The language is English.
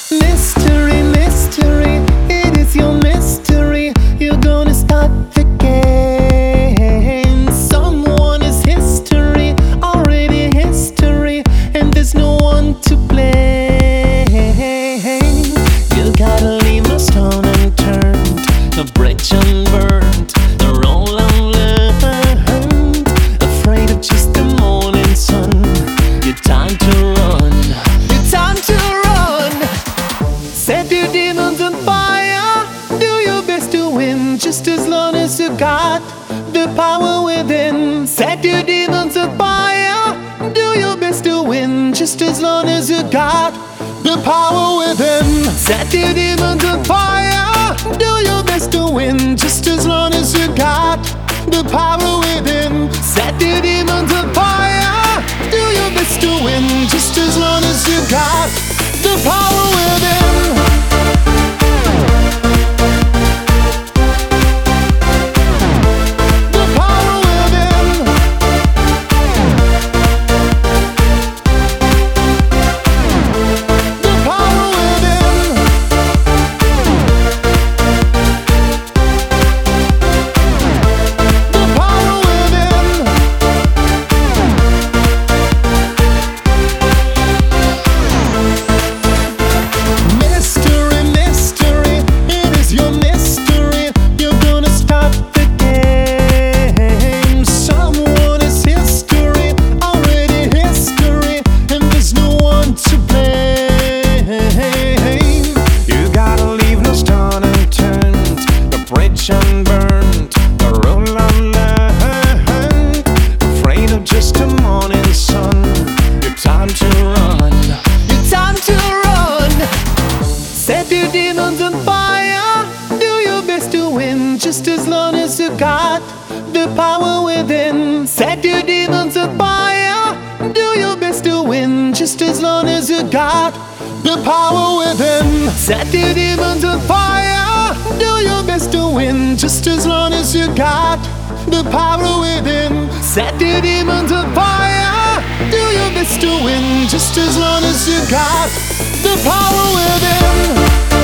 Mystery, mystery, it is your mystery. You're gonna start the game. Someone is history, already history, and there's no one to blame. You gotta leave no stone unturned, no bridge unburned, no roll unlearned. Afraid of just the morning sun. Your time to run. Your time to run. Set your demons on fire. Do your best to win, just as long as you got the power within. Set your demons on fire. Do your best to win, just as long as you got the power within. Set your demons on fire. Do your best to win, just as long as you got the power within. Set your demons on fire. Do your best to win, just as long as you got the power within. The power within. The power within. The power within. Mystery, mystery, it is your mystery. You're gonna stop the game. Someone is history, already history, and there's no one to blame. You gotta leave no stone unturned, no bridge unburned, no rule unlearned. Afraid of just the morning sun. Your time to run. Your time to run. Set your demons on fire. Do your best to win, just as long as you got the power within. Set your demons on fire. Do your best to win, just as long as you got the power within. Set your demons on fire. Do your best to win, just as long as you got the power within. Set your demons on fire. Do your best to win, just as long as you got the power within.